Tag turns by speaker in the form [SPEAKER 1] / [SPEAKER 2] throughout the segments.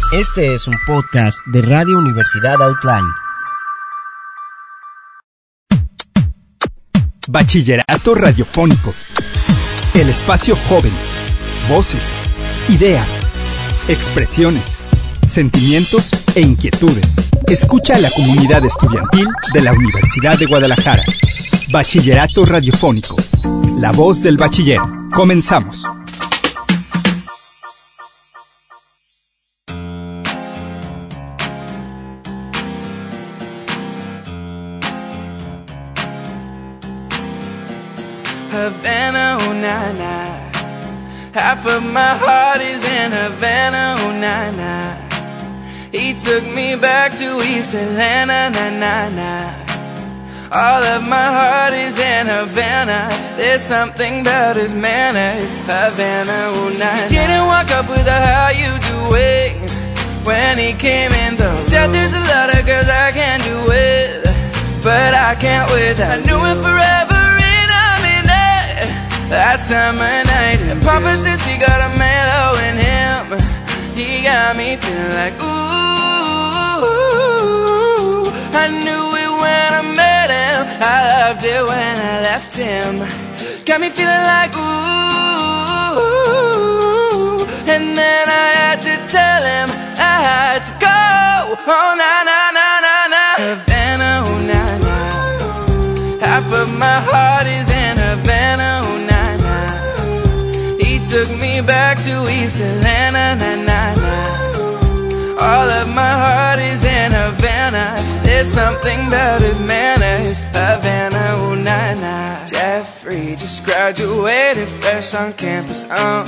[SPEAKER 1] Este es un podcast de Radio Universidad Outline.
[SPEAKER 2] Bachillerato Radiofónico. El espacio joven. Voces, ideas, expresiones, sentimientos e inquietudes. Escucha a la comunidad estudiantil de la Universidad de Guadalajara. Bachillerato Radiofónico. La voz del bachiller. Comenzamos.
[SPEAKER 3] Havana, oh na na. Half of my heart is in Havana, oh na na. He took me back to East Atlanta, na na na. All of my heart is in Havana. There's something about his manners, Havana, oh na na. He didn't walk up with a how you doing when he came in though. He said there's a lot of girls I can do with, but I can't without. I knew it forever. That summer night, and Papa says he got a mellow in him. He got me feeling like ooh. I knew it when I met him. I loved it when I left him. Got me feeling like ooh. And then I had to tell him I had to go. Oh na na na na na. Havana, oh na na. Half of my heart is in Havana, oh na. Took me back to East Atlanta, na na na. All of my heart is in Havana. There's something about his manners, Havana, oh na na. Jeffrey just graduated, fresh on campus,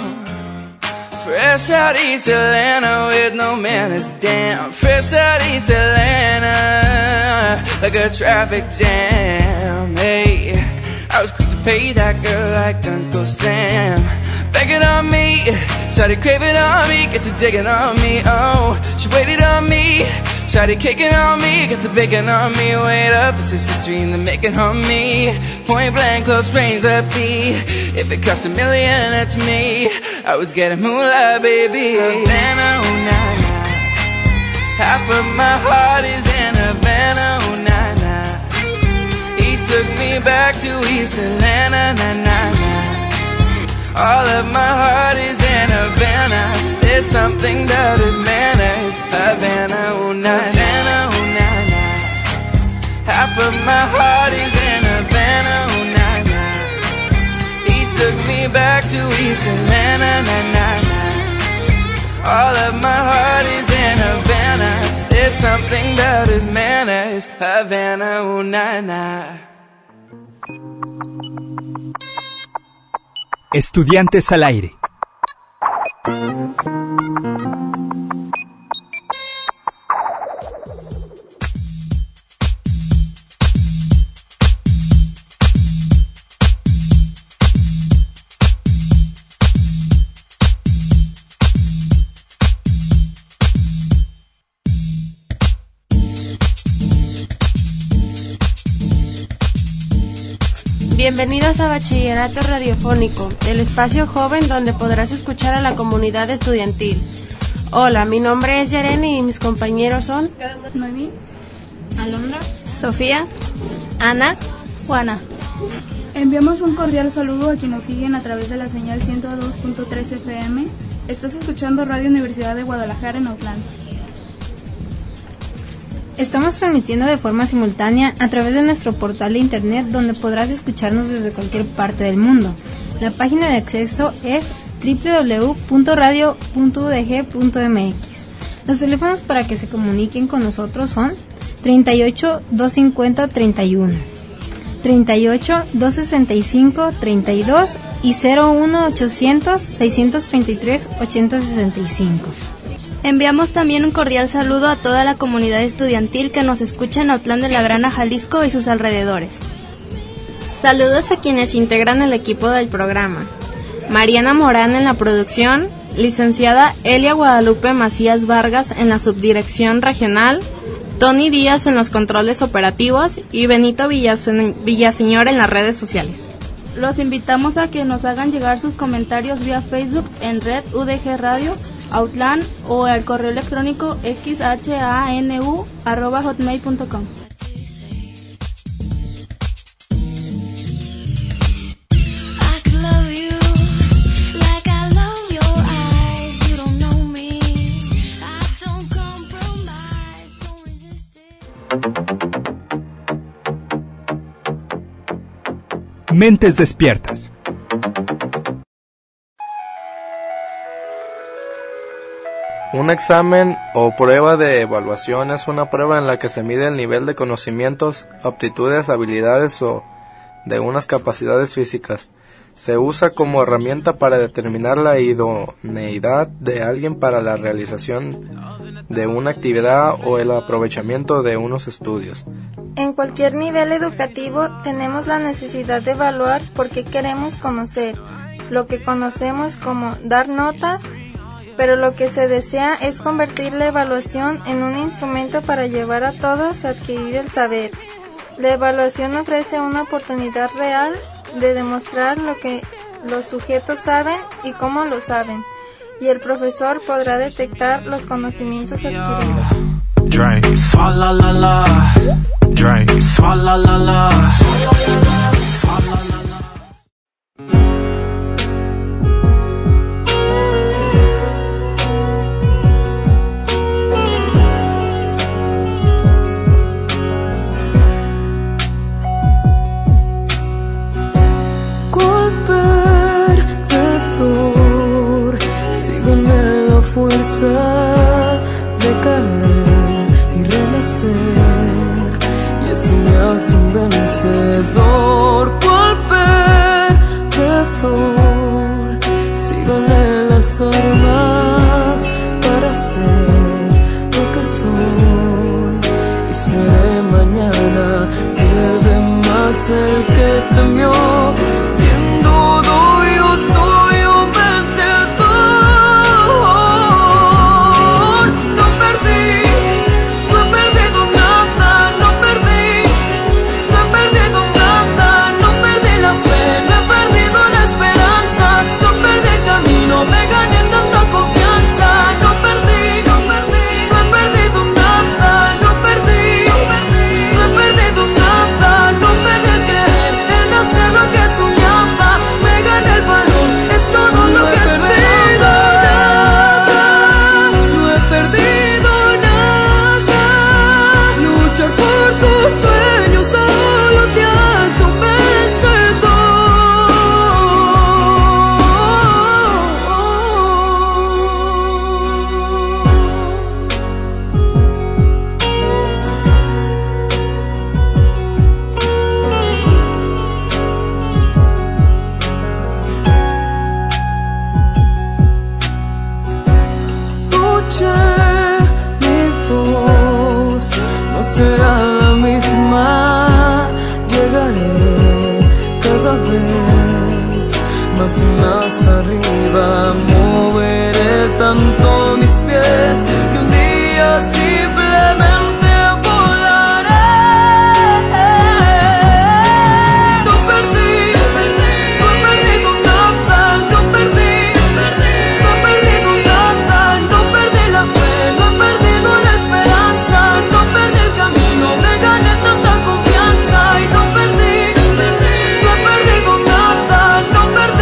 [SPEAKER 3] fresh out East Atlanta with no manners, damn. Fresh out East Atlanta like a traffic jam. Hey, I was quick to pay that girl like Uncle Sam. Begging on me, started craving on me, get to digging on me, oh. She waited on me, started kicking on me, get to begging on me. Wait up, it's just history in the making on me. Point blank, close range, left B. If it cost $1 million, that's me. I was getting moolah, baby. Havana, oh na na. Half of my heart is in Havana, oh na na. He took me back to East Atlanta, na na na. All of my heart is in Havana. There's something about his manners, Havana, oh na na, oh na na. Half of my heart is in Havana, oh na na. He took me back to East Atlanta, na na na. All of my heart is in Havana. There's something about his manners, Havana, oh na na.
[SPEAKER 2] Estudiantes al aire.
[SPEAKER 4] Bienvenidos a Bachillerato Radiofónico, el espacio joven donde podrás escuchar a la comunidad estudiantil. Hola, mi nombre es Yareni y mis compañeros son
[SPEAKER 5] Noemí,
[SPEAKER 4] Alondra,
[SPEAKER 5] Sofía, Ana, Juana. Enviamos un cordial saludo a quienes nos siguen a través de la señal 102.3 FM. Estás escuchando Radio Universidad de Guadalajara en Outland.
[SPEAKER 6] Estamos transmitiendo de forma simultánea a través de nuestro portal de internet donde podrás escucharnos desde cualquier parte del mundo. La página de acceso es www.radio.udg.mx. Los teléfonos para que se comuniquen con nosotros son 38 250 31, 38 265 32 y 01 800 633 8065.
[SPEAKER 7] Enviamos también un cordial saludo a toda la comunidad estudiantil que nos escucha en Autlán de la Grana, Jalisco y sus alrededores.
[SPEAKER 8] Saludos a quienes integran el equipo del programa. Mariana Morán en la producción, licenciada Elia Guadalupe Macías Vargas en la subdirección regional, Tony Díaz en los controles operativos y Benito Villaseñor en las redes sociales.
[SPEAKER 5] Los invitamos a que nos hagan llegar sus comentarios vía Facebook en Red UDG Radio Outland o al correo electrónico xhanu@hotmail.com.
[SPEAKER 2] Mentes despiertas.
[SPEAKER 9] Un examen o prueba de evaluación es una prueba en la que se mide el nivel de conocimientos, aptitudes, habilidades o de unas capacidades físicas. Se usa como herramienta para determinar la idoneidad de alguien para la realización de una actividad o el aprovechamiento de unos estudios.
[SPEAKER 10] En cualquier nivel educativo tenemos la necesidad de evaluar porque queremos conocer. Lo que conocemos como dar notas, pero lo que se desea es convertir la evaluación en un instrumento para llevar a todos a adquirir el saber. La evaluación ofrece una oportunidad real de demostrar lo que los sujetos saben y cómo lo saben, y el profesor podrá detectar los conocimientos adquiridos.
[SPEAKER 11] Drink, swalla la la. Drink, swalla la la. Swalla la la.
[SPEAKER 12] Fuerza de caer y renacer, y eso me hace un vencedor. Cual perdedor, síganle las armas para ser lo que soy, y seré mañana. Pierde más el que temió, quien dudó. Yo soy un vencedor. Más arriba, moveré tanto mis pies que un día simplemente volaré. No perdí, no he perdido nada, no perdí, no he perdido nada, no perdí la fe, no he perdido la esperanza, no perdí el camino, me gané tanta confianza y no perdí, no he perdido nada, no perdí.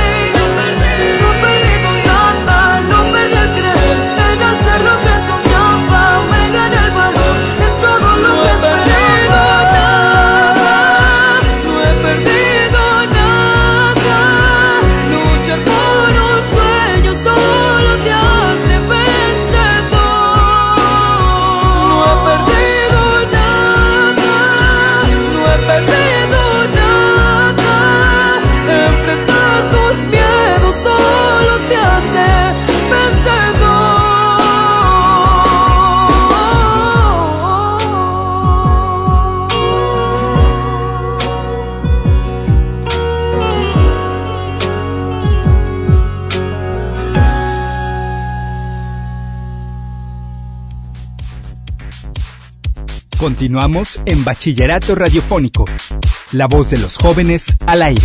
[SPEAKER 2] Continuamos en Bachillerato Radiofónico, la voz de los jóvenes al aire.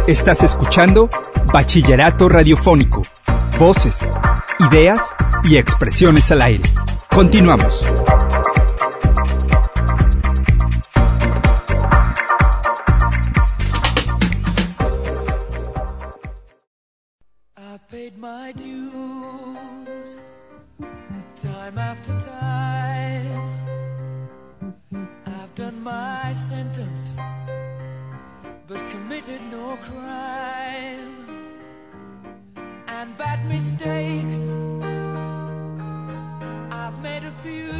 [SPEAKER 2] Estás escuchando Bachillerato Radiofónico. Voces, ideas y expresiones al aire. Continuamos.
[SPEAKER 12] I've paid my dues, time after time. I've done my sentence, but committed no crime. And bad mistakes, I've made a few.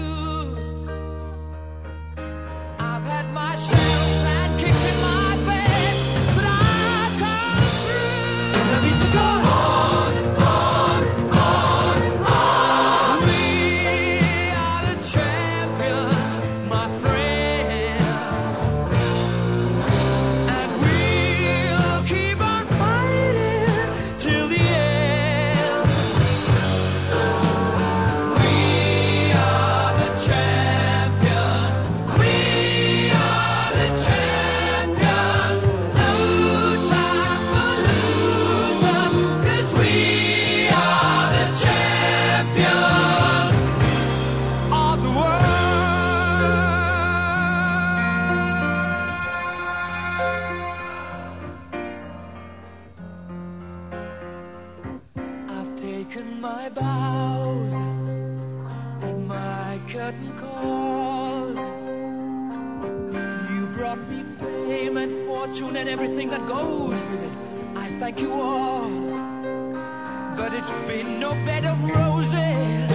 [SPEAKER 12] I've had my shells and kicked in my bed, but I've come through. And I need to go on, on, on, on. We are the champions, my friends, and we'll keep on fighting till the end. We are the champions. We are the champions. No time for losers, 'cause we are the champions of the world. I've taken my bows and my curtain calls. You brought me fame and fortune and everything that goes with it. I thank you all, but it's been no bed of roses,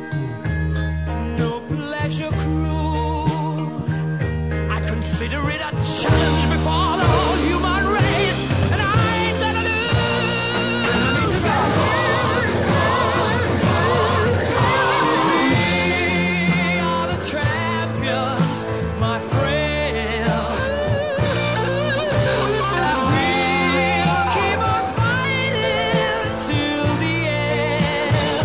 [SPEAKER 12] no pleasure cruise. I consider it a challenge before the whole human race, and I ain't gonna lose. I need to go on, on, on, on. We are the champions, my friends, and we'll keep on fighting till the end.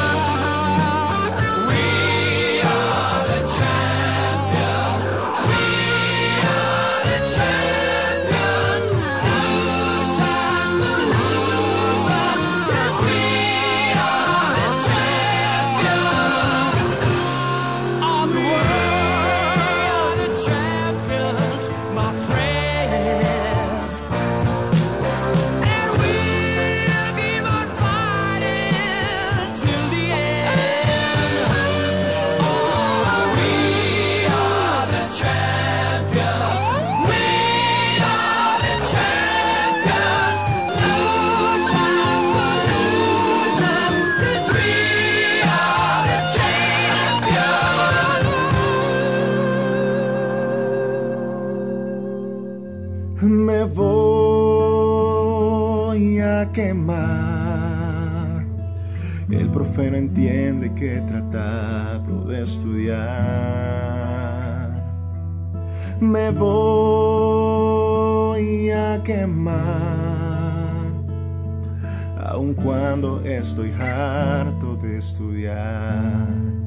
[SPEAKER 12] We are the champions. We are the champions. No time for losers, 'cause we are the champions of the world. The champions, my friends, and we'll keep on fighting till the end. Oh, we are the champions. We are the champions. No time for losers, 'cause we are the champions.
[SPEAKER 13] Me voy a quemar. El profe no entiende que he tratado de estudiar. Me voy a quemar, aun cuando estoy harto de estudiar.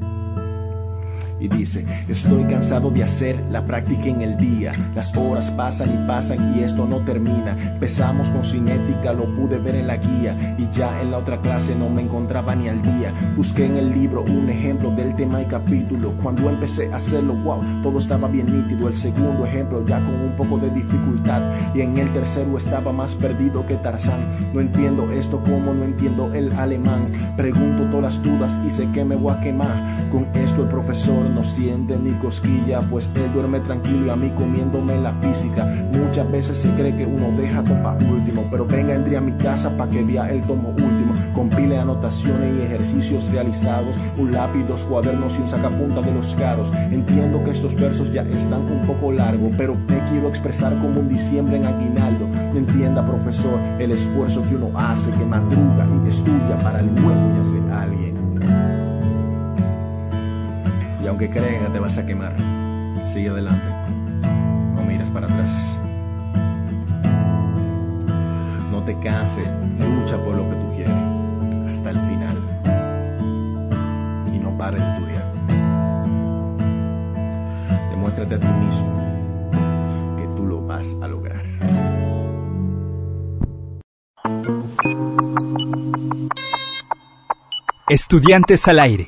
[SPEAKER 13] Y dice, estoy cansado de hacer la práctica en el día. Las horas pasan y pasan y esto no termina. Empezamos con cinética, lo pude ver en la guía, y ya en la otra clase no me encontraba ni al día. Busqué en el libro un ejemplo del tema y capítulo. Cuando empecé a hacerlo, wow, todo estaba bien nítido. El segundo ejemplo ya con un poco de dificultad, y en el tercero estaba más perdido que Tarzán. No entiendo esto como no entiendo el alemán. Pregunto todas las dudas y sé que me voy a quemar. Con esto el profesor no siente ni cosquilla, pues él duerme tranquilo y a mí comiéndome la física. Muchas veces se cree que uno deja todo para último, pero venga, entre a mi casa pa' que vea el tomo último. Compile anotaciones y ejercicios realizados, un lápiz, 2 cuadernos y un sacapunta de los caros. Entiendo que estos versos ya están un poco largos, pero me quiero expresar como un diciembre en aguinaldo. No entienda, profesor, el esfuerzo que uno hace, que madruga y estudia para luego ya ser alguien. Y aunque creas que te vas a quemar, sigue adelante, no mires para atrás. No te canses, lucha por lo que tú quieres hasta el final. Y no pares de estudiar. Demuéstrate a ti mismo que tú lo vas a lograr.
[SPEAKER 2] Estudiantes al aire.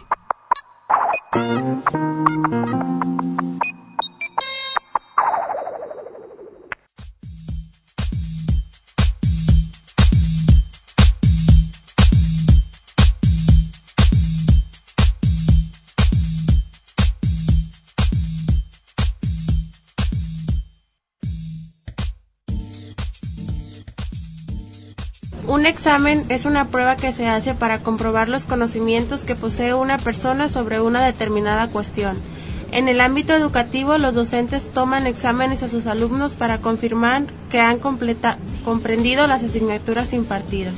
[SPEAKER 4] Un examen es una prueba que se hace para comprobar los conocimientos que posee una persona sobre una determinada cuestión. En el ámbito educativo, los docentes toman exámenes a sus alumnos para confirmar que han comprendido las asignaturas impartidas.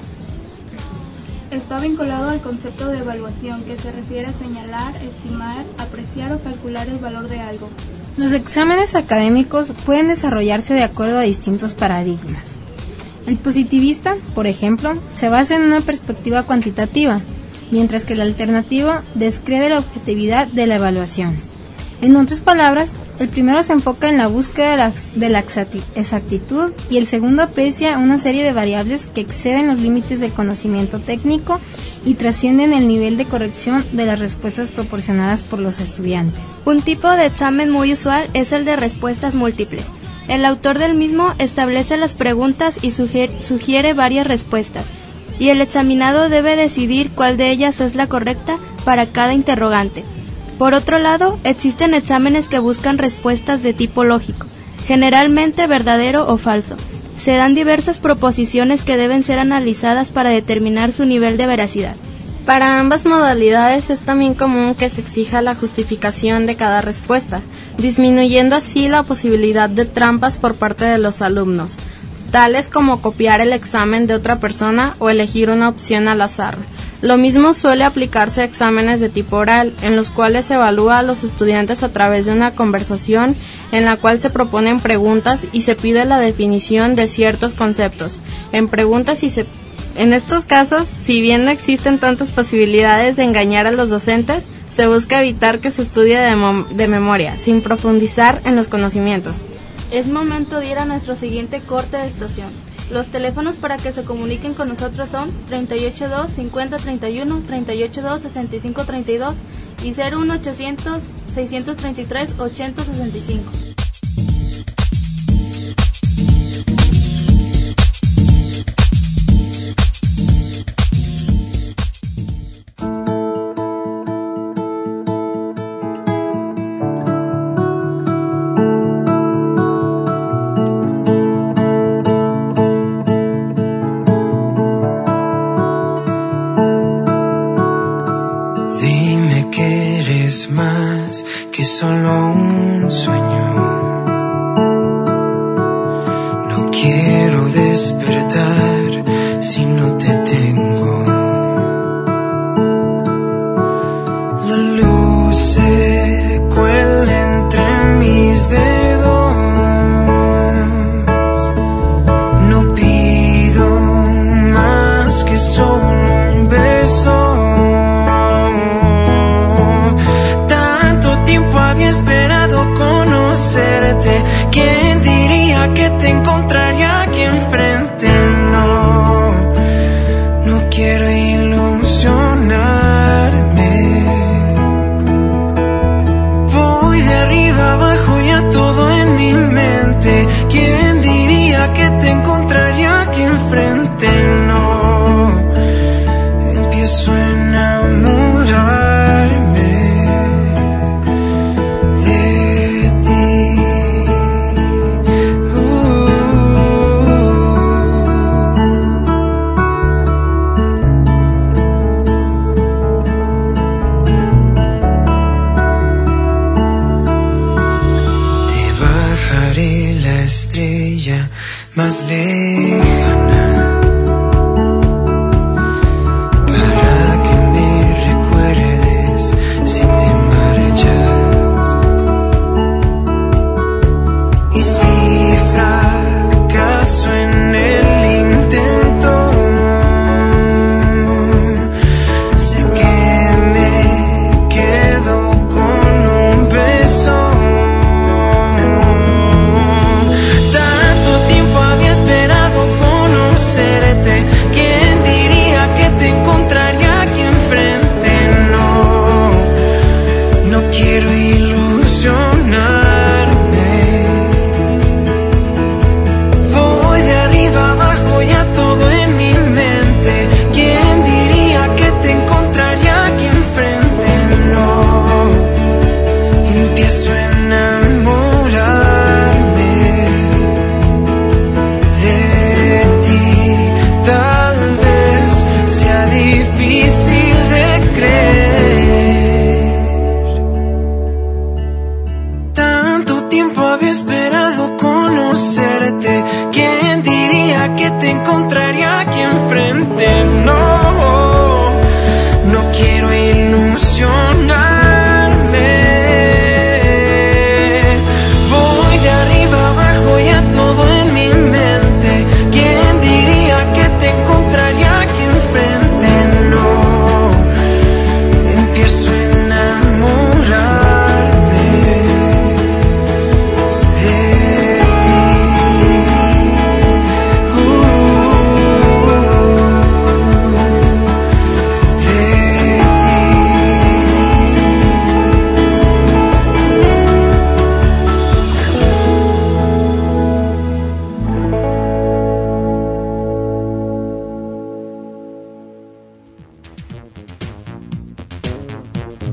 [SPEAKER 5] Está vinculado al concepto de evaluación, que se refiere a señalar, estimar, apreciar o calcular el valor de algo.
[SPEAKER 6] Los exámenes académicos pueden desarrollarse de acuerdo a distintos paradigmas. El positivista, por ejemplo, se basa en una perspectiva cuantitativa, mientras que el alternativo descree de la objetividad de la evaluación. En otras palabras, el primero se enfoca en la búsqueda de la exactitud y el segundo aprecia una serie de variables que exceden los límites del conocimiento técnico y trascienden el nivel de corrección de las respuestas proporcionadas por los estudiantes.
[SPEAKER 7] Un tipo de examen muy usual es el de respuestas múltiples. El autor del mismo establece las preguntas y sugiere varias respuestas, y el examinado debe decidir cuál de ellas es la correcta para cada interrogante. Por otro lado, existen exámenes que buscan respuestas de tipo lógico, generalmente verdadero o falso. Se dan diversas proposiciones que deben ser analizadas para determinar su nivel de veracidad.
[SPEAKER 8] Para ambas modalidades es también común que se exija la justificación de cada respuesta, disminuyendo así la posibilidad de trampas por parte de los alumnos, tales como copiar el examen de otra persona o elegir una opción al azar. Lo mismo suele aplicarse a exámenes de tipo oral, en los cuales se evalúa a los estudiantes a través de una conversación en la cual se proponen preguntas y se pide la definición de ciertos conceptos. En estos casos, si bien no existen tantas posibilidades de engañar a los docentes, se busca evitar que se estudie de memoria, sin profundizar en los conocimientos.
[SPEAKER 5] Es momento de ir a nuestro siguiente corte de estación. Los teléfonos para que se comuniquen con nosotros son 382-5031, 382-6532 y 01800-633-8065.
[SPEAKER 11] Que solo un sueño. No quiero despertar si no te tengo. La luz se cuela entre mis dedos. No pido más que solo un beso. Había esperado conocerte. ¿Quién diría que te encontraría aquí enfrente? No, no quiero ilusionarme. Voy de arriba abajo ya todo en mi mente. ¿Quién diría que te encontraría aquí enfrente? No, empiezo a enamorarme. Estrella más lejana para que me recuerdes si te marchas. Y si fracaso en el intento, sé que me quedo con un beso. ¿Quién diría que te encontraría aquí enfrente?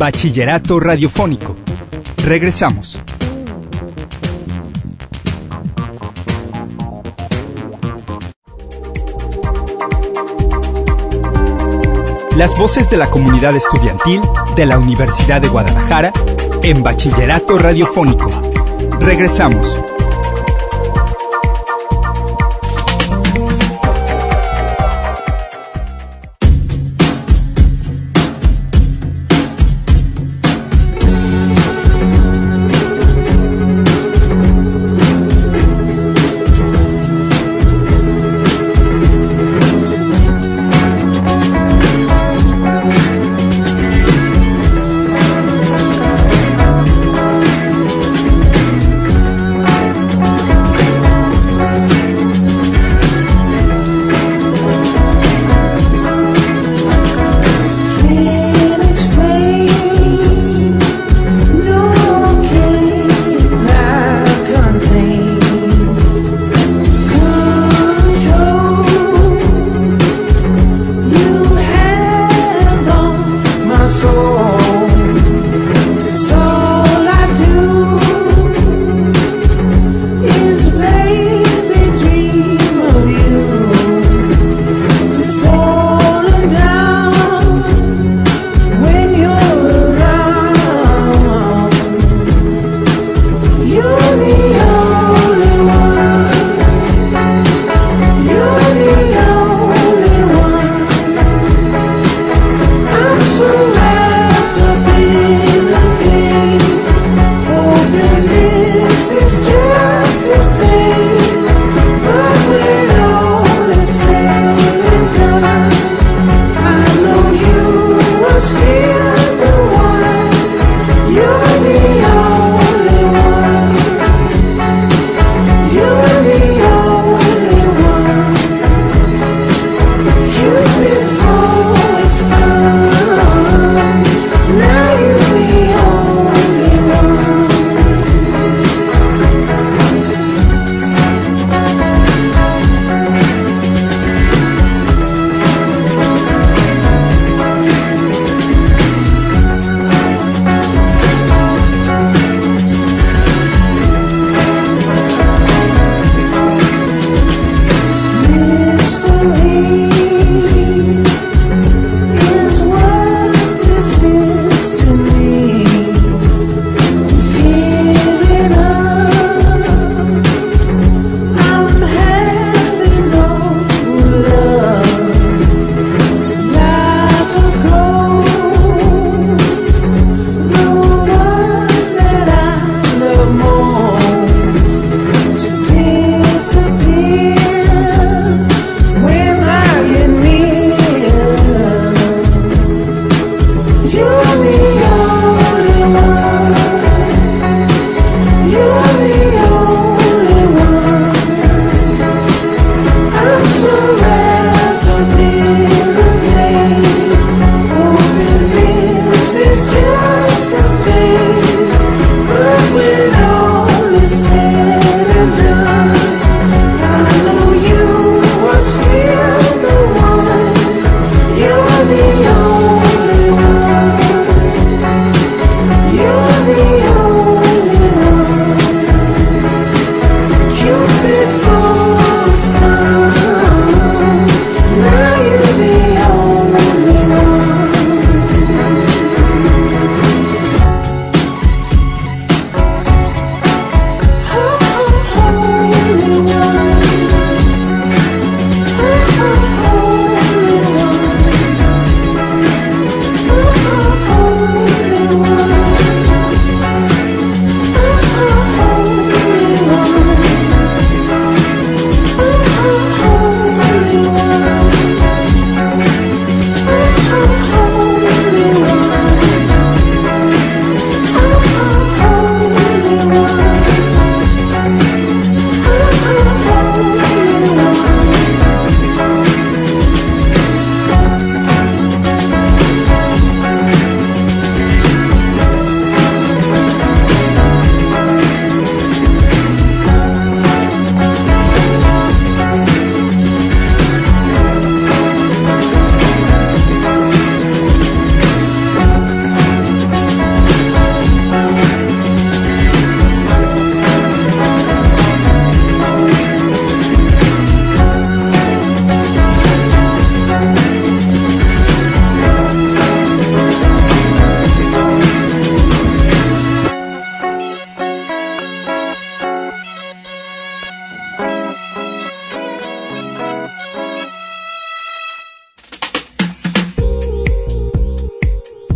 [SPEAKER 2] Bachillerato Radiofónico. Regresamos. Las voces de la comunidad estudiantil de la Universidad de Guadalajara en Bachillerato Radiofónico. Regresamos.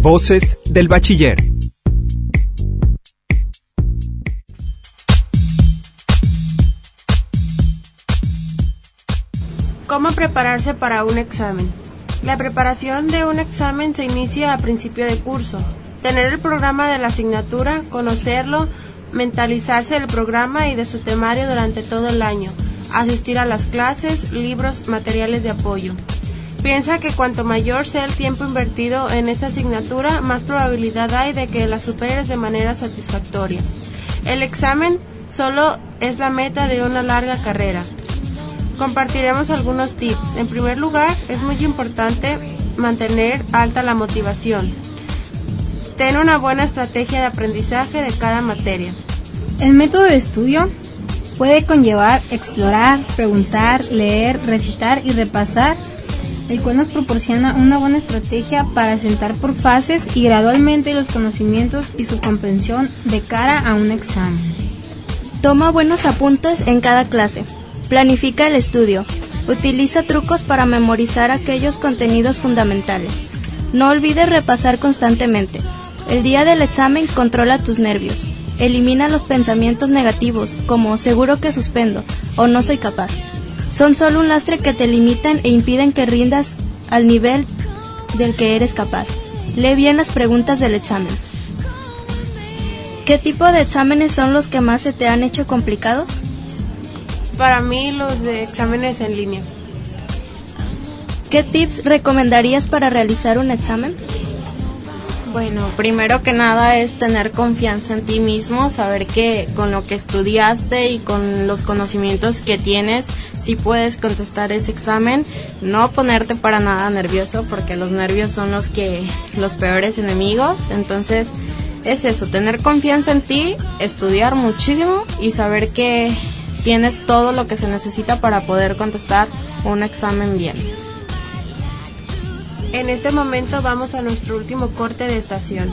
[SPEAKER 2] Voces del Bachiller.
[SPEAKER 4] ¿Cómo prepararse para un examen? La preparación de un examen se inicia a principio de curso. Tener el programa de la asignatura, conocerlo, mentalizarse del programa y de su temario durante todo el año, asistir a las clases, libros, materiales de apoyo. Piensa que cuanto mayor sea el tiempo invertido en esta asignatura, más probabilidad hay de que la superes de manera satisfactoria. El examen solo es la meta de una larga carrera. Compartiremos algunos tips. En primer lugar, es muy importante mantener alta la motivación. Ten una buena estrategia de aprendizaje de cada materia.
[SPEAKER 6] El método de estudio puede conllevar explorar, preguntar, leer, recitar y repasar, el cual nos proporciona una buena estrategia para asentar por fases y gradualmente los conocimientos y su comprensión de cara a un examen.
[SPEAKER 7] Toma buenos apuntes en cada clase. Planifica el estudio. Utiliza trucos para memorizar aquellos contenidos fundamentales. No olvides repasar constantemente. El día del examen controla tus nervios. Elimina los pensamientos negativos como seguro que suspendo o no soy capaz. Son solo un lastre que te limitan e impiden que rindas al nivel del que eres capaz. Lee bien las preguntas del examen. ¿Qué tipo de exámenes son los que más se te han hecho complicados?
[SPEAKER 4] Para mí, los de exámenes en línea.
[SPEAKER 7] ¿Qué tips recomendarías para realizar un examen?
[SPEAKER 8] Bueno, primero que nada es tener confianza en ti mismo, saber que con lo que estudiaste y con los conocimientos que tienes, sí puedes contestar ese examen. No ponerte para nada nervioso, porque los nervios son los peores enemigos. Entonces, es eso, tener confianza en ti, estudiar muchísimo y saber que tienes todo lo que se necesita para poder contestar un examen bien.
[SPEAKER 4] En este momento vamos a nuestro último corte de estación.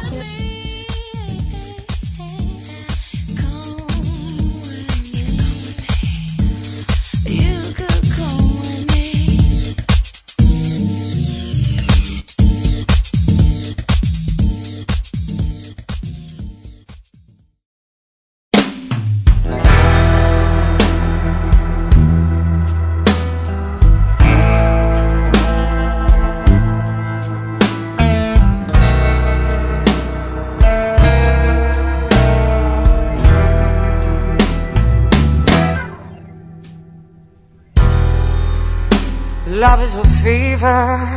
[SPEAKER 11] Love is a fever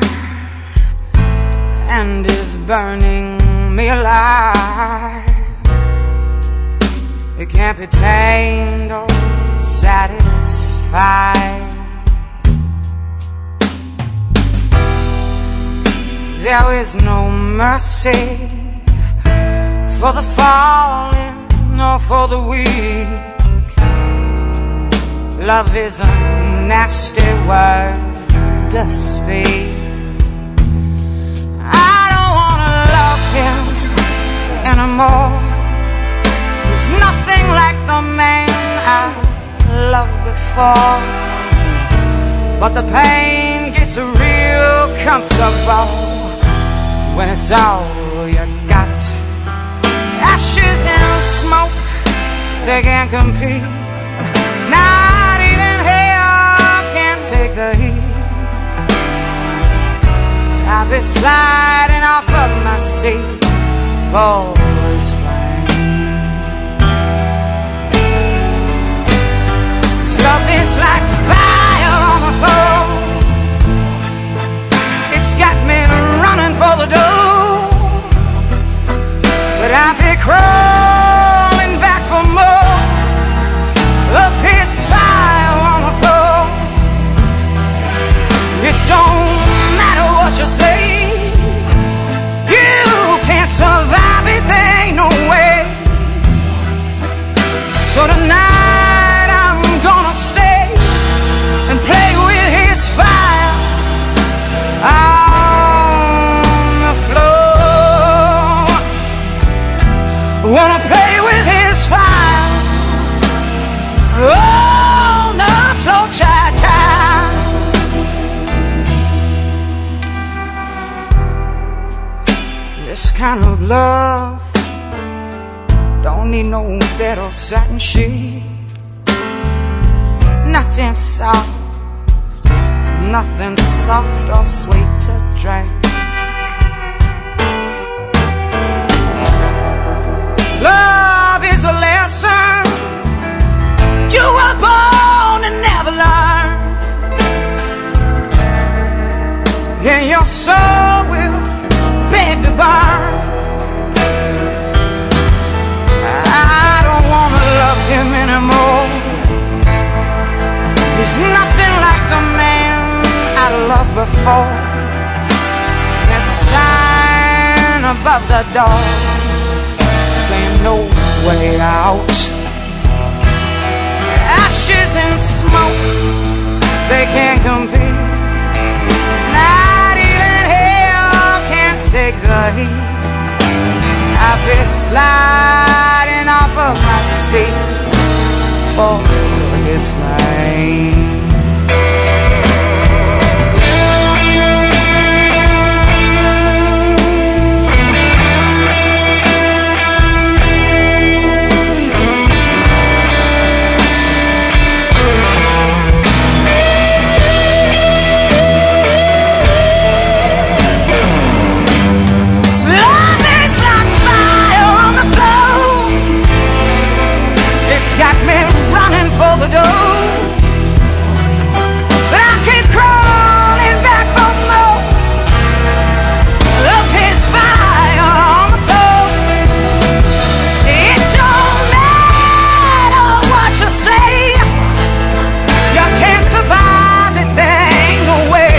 [SPEAKER 11] and is burning me alive. It can't be tamed or satisfied. There is no mercy for the fallen or for the weak. Love is a nasty word to speak. I don't wanna love him anymore. He's nothing like the man I loved before. But the pain gets real comfortable when it's all you got. Ashes and smoke, they can't compete. Not even hell can take the heat. I'll be sliding off of my seat for this flame. 'Cause love is like fire on the floor. It's got me running for the door, but I'll be crawling back for more of his fire on the floor. It don't matter what you say, you can't survive it there.
[SPEAKER 14] love. Don't need no bed or satin sheet. Nothing soft, nothing soft or sweet to drink. Love is a lesson you were born to never learn, and your soul will beg to burn. I don't wanna love him anymore. He's nothing like the man I loved before. There's a sign above the door saying no way out. Ashes and smoke, they can't compete. Not even hell can take the heat. I'll be sliding off of my seat for his flame. Got me running for the door, but I keep crawling back for more of his fire on the floor. It don't matter what you say, you can't survive it, there ain't no way.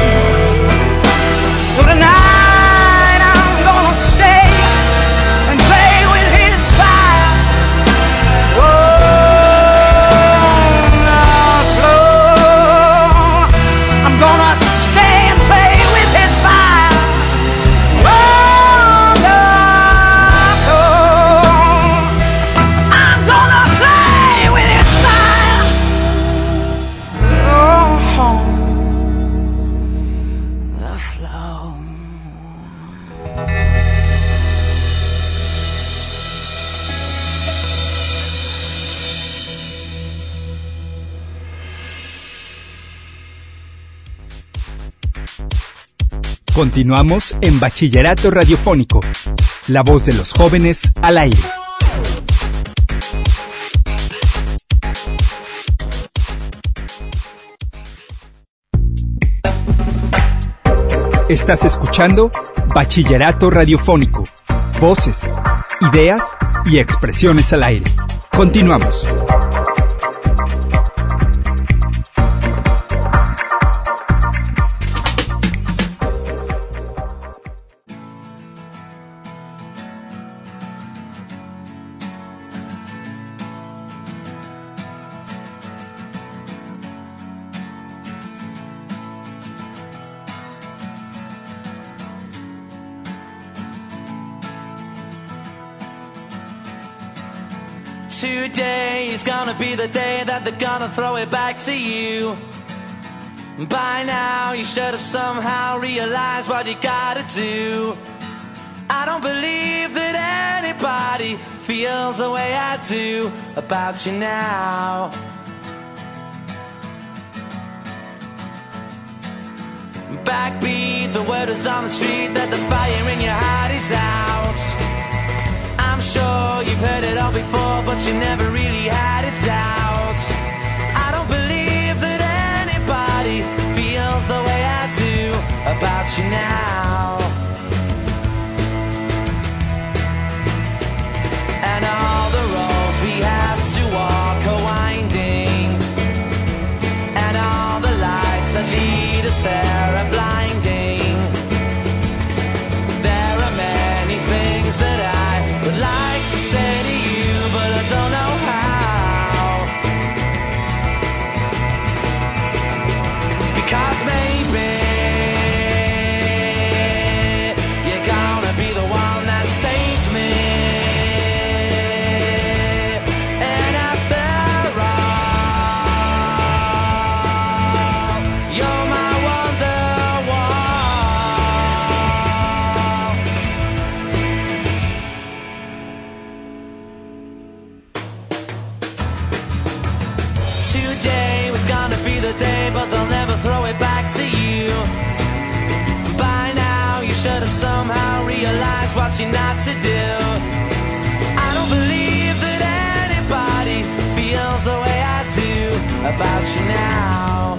[SPEAKER 14] So tonight I'm gonna stay and play with his fire.
[SPEAKER 2] Continuamos en Bachillerato Radiofónico, la voz de los jóvenes al aire. Estás escuchando Bachillerato Radiofónico, voces, ideas y expresiones al aire. Continuamos.
[SPEAKER 15] Today is gonna be the day that they're gonna throw it back to you. By now you should have somehow realized what you gotta do. I don't believe that anybody feels the way I do about you now. Backbeat, the word is on the street that the fire in your heart is out. I'm sure you've heard it all before, but you never really had a doubt. I don't believe that anybody feels the way I do about you now. And all the roads we have to walk are winding, and all the lights that lead us there are blinding. There are many things that I would like to say to you, but I don't know how. today was gonna be the day, but they'll never throw it back to you. By now you should have somehow realized what you're not to do. I don't believe that anybody feels the way I do about you now.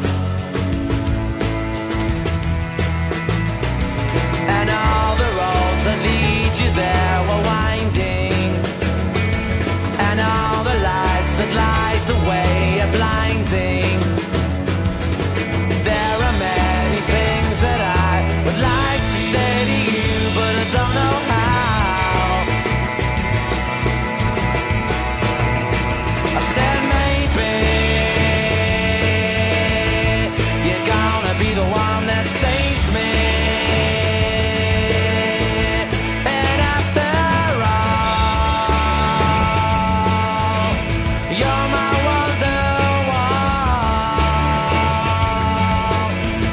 [SPEAKER 15] And all the roads that lead you there were winding, and all the lights that light the way are blinding. There are many things that I would like to say to you, but I don't know how. I said maybe you're gonna be the one that saves me. And after all, you're my wonderwall.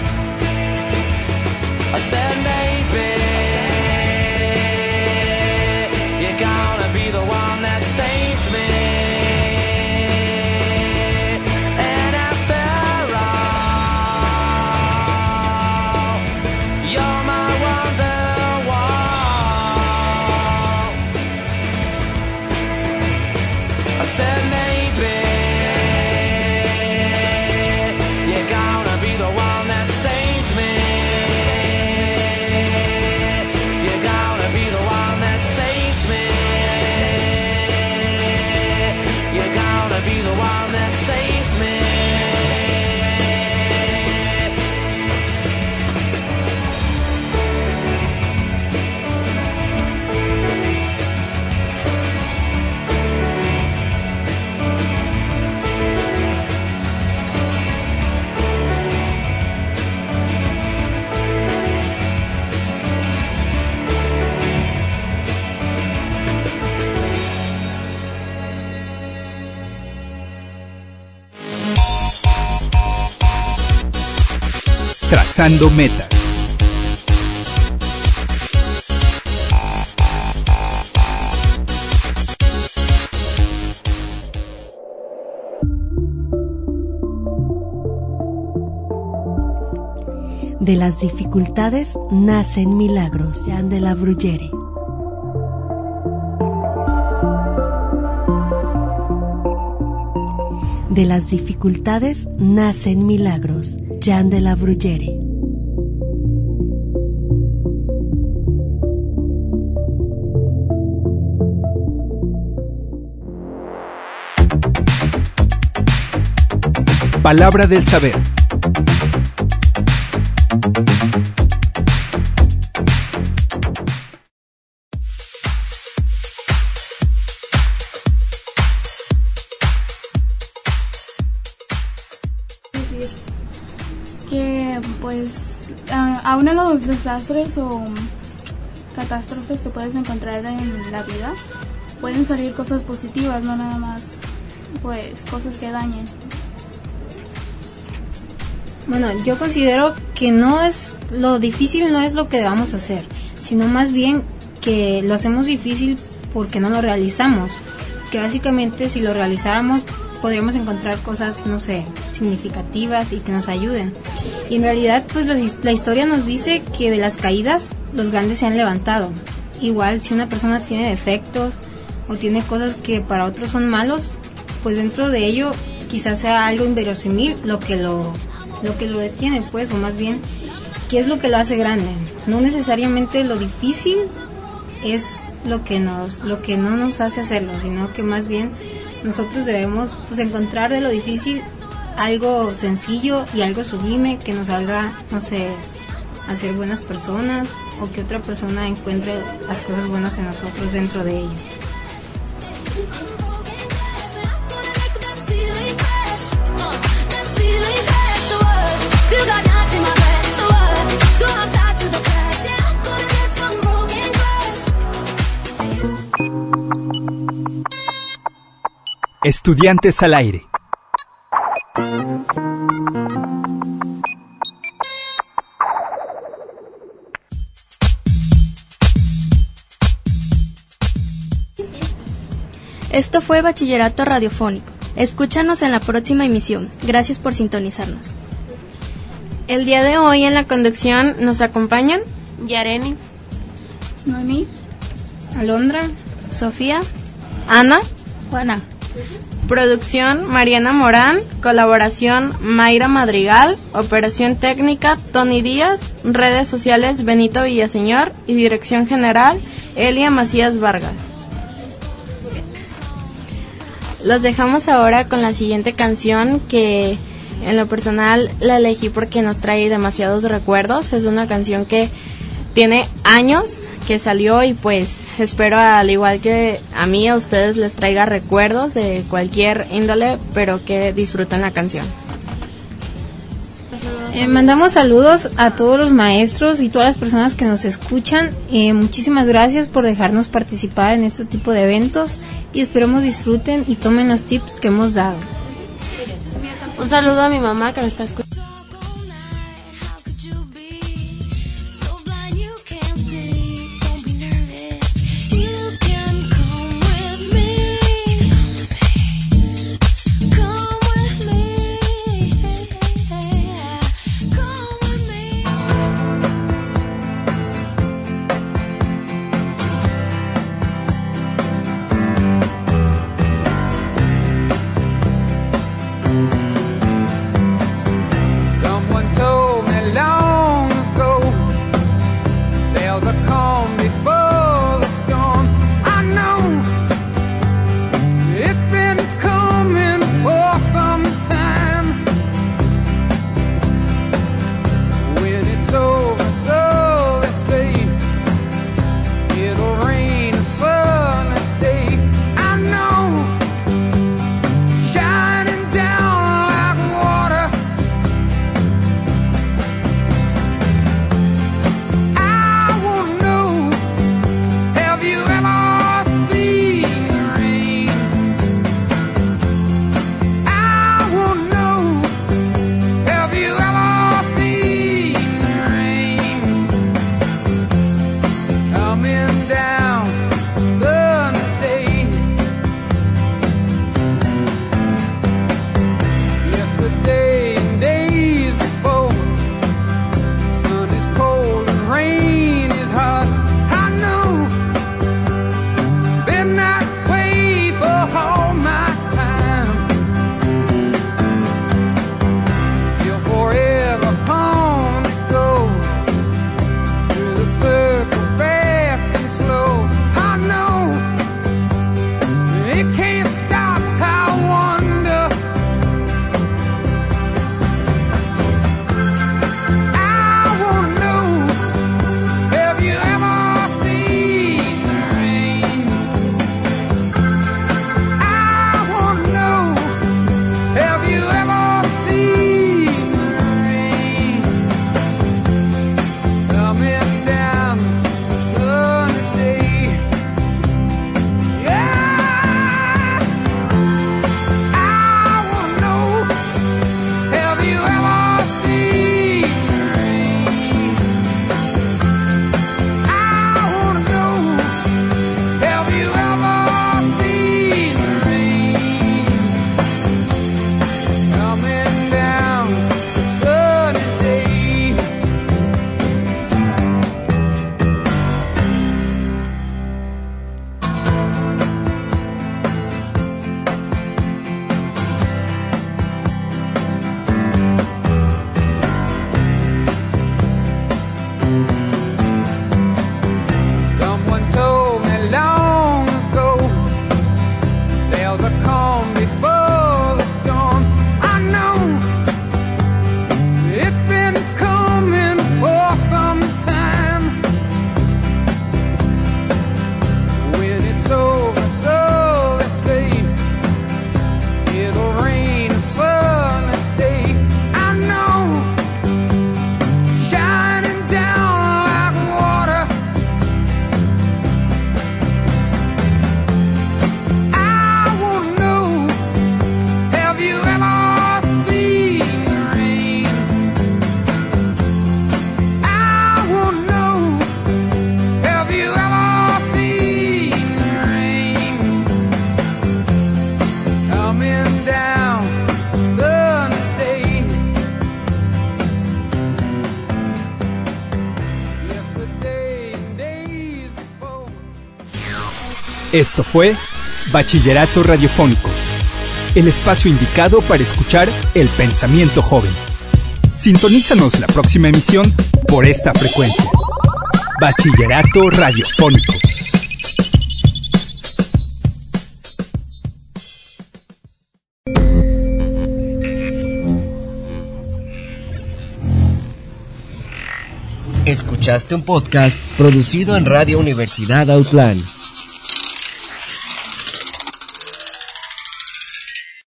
[SPEAKER 15] I said maybe you're gonna be the one that saves me. And after all, you're my wonderwall. I said maybe you're gonna be the one that saves me. You're gonna be the one that saves me. You're gonna be the one that saves me.
[SPEAKER 2] Trazando metas.
[SPEAKER 16] De las dificultades nacen milagros. Jean de la Bruyere. De las dificultades nacen milagros. Jean de la Bruyere.
[SPEAKER 2] Palabra del saber.
[SPEAKER 5] Que pues aún en los desastres o catástrofes que puedes encontrar en la vida pueden salir cosas positivas, no nada más pues cosas que dañen.
[SPEAKER 6] Bueno, yo considero que no es lo difícil, no es lo que debamos hacer, sino más bien que lo hacemos difícil porque no lo realizamos, que básicamente si lo realizáramos podríamos encontrar cosas, no sé, significativas y que nos ayuden. Y en realidad, pues la historia nos dice que de las caídas, los grandes se han levantado. Igual, si una persona tiene defectos o tiene cosas que para otros son malos, pues dentro de ello quizás sea algo inverosímil lo que lo detiene, pues, o más bien, ¿qué es lo que lo hace grande? No necesariamente lo difícil es lo que no nos hace hacerlo, sino que más bien nosotros debemos pues encontrar de lo difícil algo sencillo y algo sublime que nos haga, no sé, hacer buenas personas o que otra persona encuentre las cosas buenas en nosotros dentro de ello.
[SPEAKER 2] Estudiantes al aire.
[SPEAKER 7] Esto fue Bachillerato Radiofónico. Escúchanos en la próxima emisión. Gracias por sintonizarnos.
[SPEAKER 8] El día de hoy en la conducción nos acompañan
[SPEAKER 4] Yareni,
[SPEAKER 5] Noemí,
[SPEAKER 6] Alondra,
[SPEAKER 7] Sofía,
[SPEAKER 8] Ana,
[SPEAKER 5] Juana.
[SPEAKER 8] Producción Mariana Morán, colaboración Mayra Madrigal, operación técnica Tony Díaz, redes sociales Benito Villaseñor y dirección general Elia Macías Vargas. Los dejamos ahora con la siguiente canción que en lo personal la elegí porque nos trae demasiados recuerdos. Es una canción que tiene años que salió y pues espero al igual que a mí a ustedes les traiga recuerdos de cualquier índole, pero que disfruten la canción.
[SPEAKER 6] Mandamos saludos a todos los maestros y todas las personas que nos escuchan. Muchísimas gracias por dejarnos participar en este tipo de eventos y esperemos disfruten y tomen los tips que hemos dado.
[SPEAKER 8] Un saludo a mi mamá que me está escuchando.
[SPEAKER 2] Esto fue Bachillerato Radiofónico, el espacio indicado para escuchar el pensamiento joven. Sintonízanos la próxima emisión por esta frecuencia. Bachillerato Radiofónico.
[SPEAKER 1] Escuchaste un podcast producido en Radio Universidad Autlán.